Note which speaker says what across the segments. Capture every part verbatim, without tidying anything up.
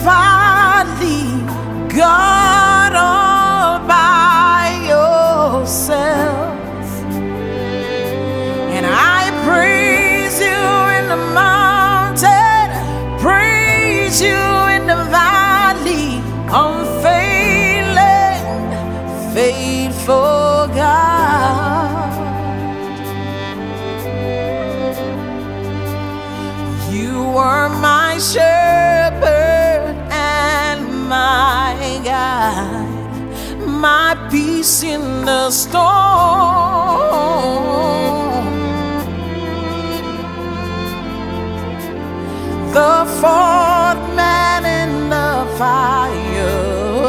Speaker 1: valley, God all by yourself. And I praise you in the mountain, praise you in the valley, unfailing, faithful God. You are my shepherd and my guide, my peace in the storm. The fourth man in the fire,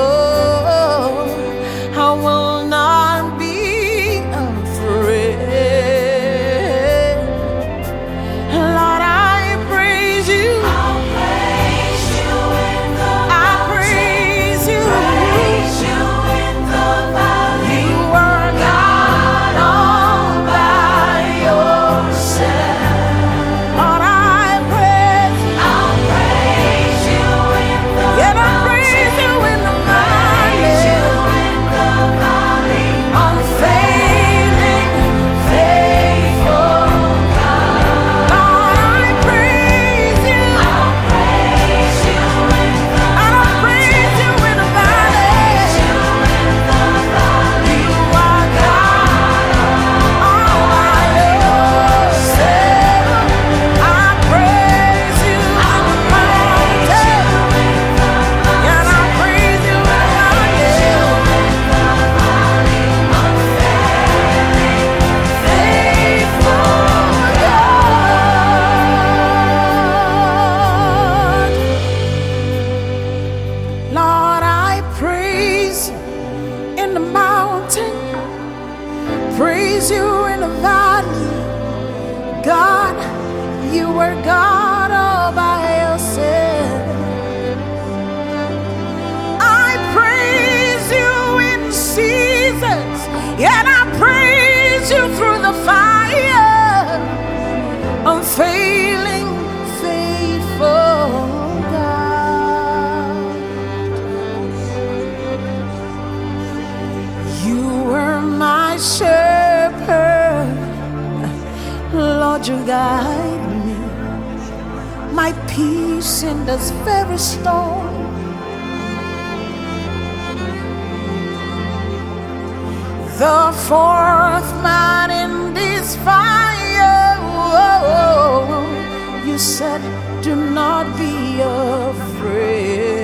Speaker 1: I will not be afraid. Lord, I praise you.
Speaker 2: I'll praise you in the
Speaker 1: I praise you.
Speaker 2: praise you in the valley.
Speaker 1: You are God all by yourself. Lord, I praise you.
Speaker 2: I'll praise you in the
Speaker 1: Yeah, I praise you in the
Speaker 2: praise you
Speaker 1: valley.
Speaker 2: in the valley.
Speaker 1: Unfailing, faithful God. Lord, I praise you.
Speaker 2: I'll praise you in the
Speaker 1: And I praise you in the valley.
Speaker 2: you in the valley.
Speaker 1: You are God all by yourself. I praise you in the mountain. And I praise you in the valley. Faithful God. Lord, I praise you in the mountain, praise you in the valley. God, you were God all by yourself. I praise you in seasons, and I praise you through the fire. Unfailing, faithful God. You were my shepherd, Lord, you guide me, my peace in this very storm. The fourth man in this fire, oh, you said, do not be afraid.